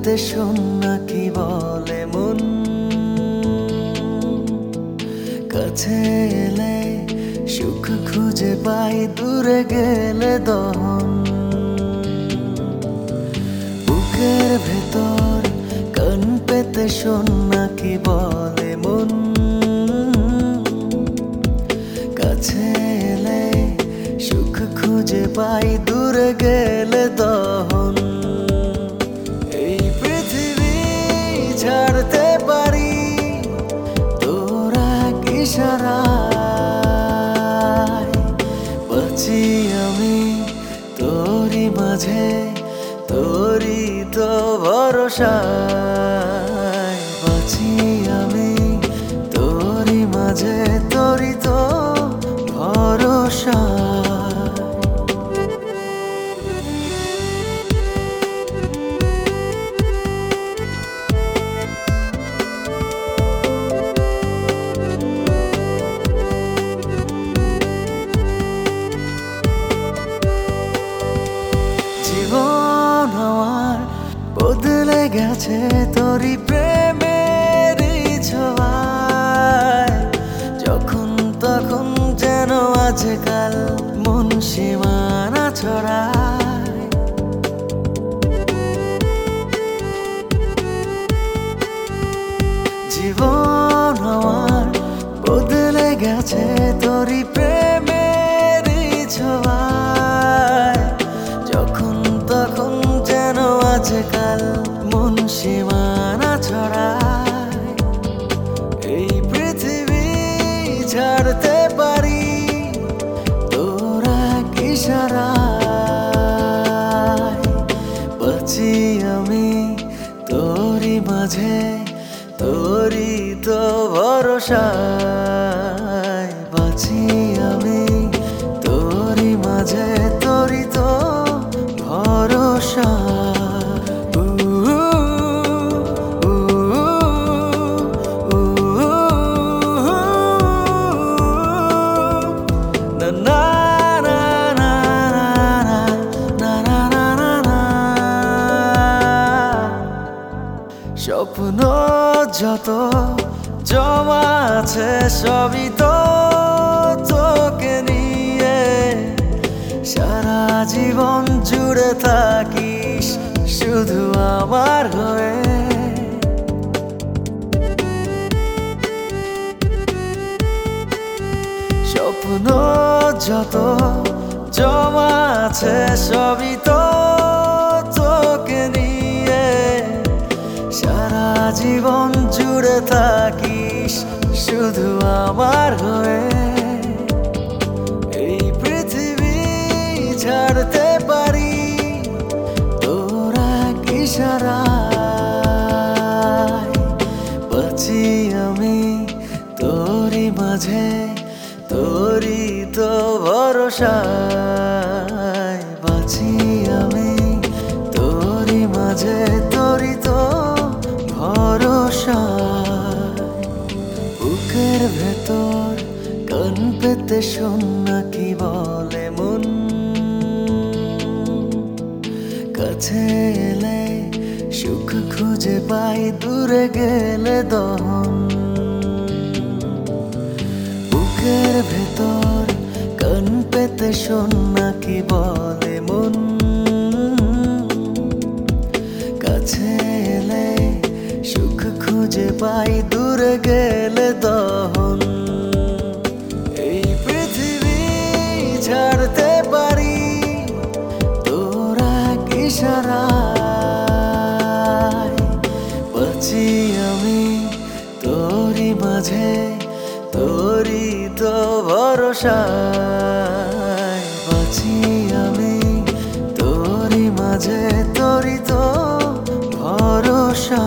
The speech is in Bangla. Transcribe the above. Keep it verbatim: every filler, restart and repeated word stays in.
পেতে শোন না কি বলে মন। কাছে এলে সুখ খুঁজে পাই, দূরে গেলে দহন। বুকের ভেতর কান পেতে শোন না কি বলে মন। কাছে এলে সুখ খুঁজে পাই, দূরে গেলে দহন। এই পৃথিবী ছাড়তে পারি তোরা ইশারায়, বাঁচি আমি তোরি মাঝে, তোরি তো ভরসায়। বাঁচি আমি তোরি মাঝে, তোরি তো ভরসায়। জীবন আমার বদলে গেছে তোরি প্রেমের ছোঁয়ায়। যখন তখন যেন আজকাল মন সীমানা ছড়ায়। জীবন আমার বদলে গেছে তোরি প্রেমের ছোঁয়ায়। যখন তখন যেন আজকাল মন সীমানা ছড়ায়। এই পৃথিবী ছাড়তে পারি তোরা ইশারায়, বাঁচি আমি তোরি মাঝে, তোরি তো ভরসায়। বাঁচি আমি তোরি মাঝে, তোরি তো ভরসা। স্বপ্ন যত জমা আছে সবই তো তোকে নিয়ে, সারা জীবন জুড়ে থাকিস শুধু আমার হয়ে। স্বপ্ন যত জমা আছে সবই তো তোকে নিয়ে, সারা জীবন জুড়ে থাকিস শুধু আমার হয়ে। এই পৃথিবী ছাড়তে পারি তোরা ইশারায়, বাঁচি আমি তোরি মাঝে, তোরি তো ভরসায়। বাঁচি আমি তোরি মাঝে, তোরি তো ভরসায়। বুকের ভেতর কান পেতে শোন না কি বলে মন। কাছে এলে সুখ খুঁজে পাই, দূরে গেলে দহন। বুকের ভেতর কান পেতে শোন না কি বলে মন। কাছে এলে সুখ খুঁজে পাই, দূরে গেলে দহন। এই পৃথিবী ছাড়তে পারি তোরা ইশারায়, বাঁচি আমি তোরি মাঝে, তোরি তো ভরসায়। বাঁচি আমি তোরি মাঝে, তোরি তো ভরসা।